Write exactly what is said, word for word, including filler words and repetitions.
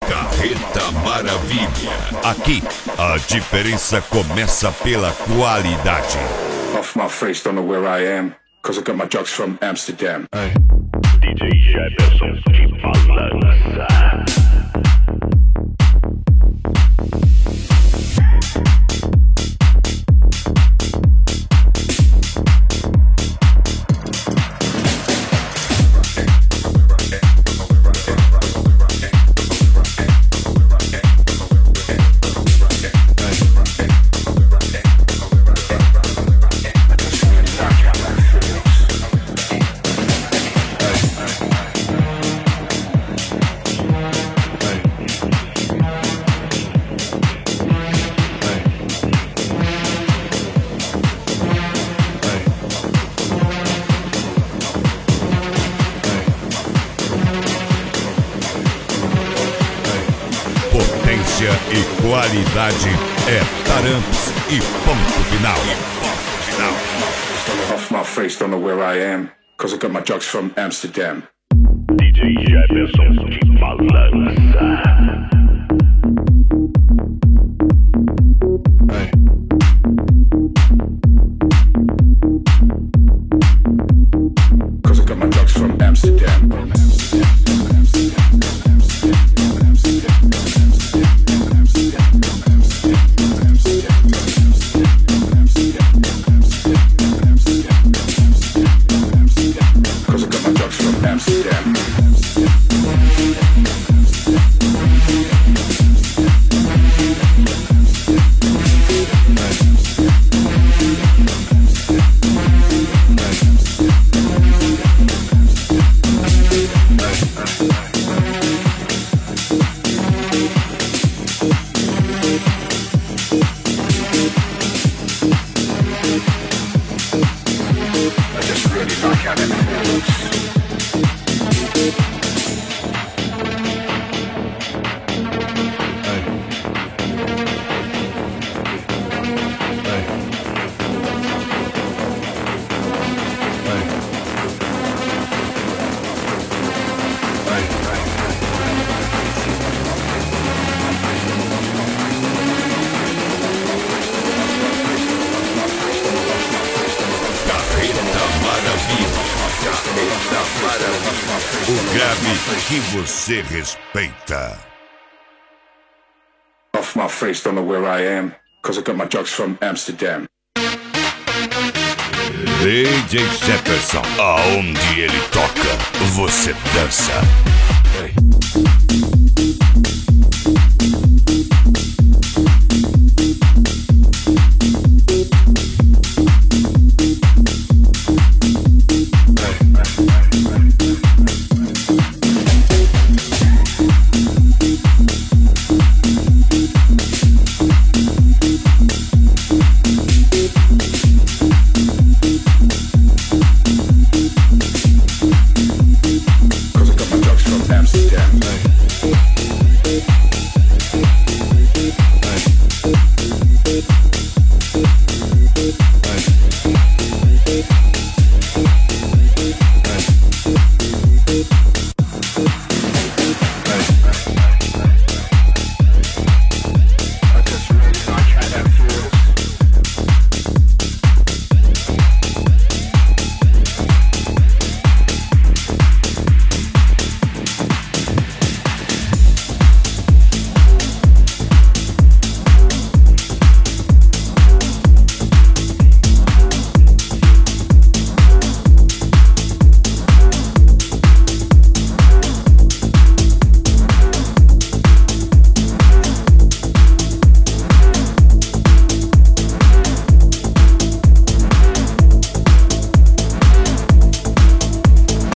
Carreta Maravilha. Aqui, a diferença começa pela qualidade. Off my face, don't know where I am, cause I got my drugs from Amsterdam. Hey. D J Jefferson de balança. Potência e qualidade é Taramps e ponto final. Off my face, don't know where I am, cause I got my drugs from Amsterdam. D J Jefferson de balança. Hey. Cause I got my drugs from Amsterdam. O grave que você respeita. Off my face, don't know where I am, cause I got my drugs from Amsterdam. D J Jefferson, aonde ele toca, você dança. Hey.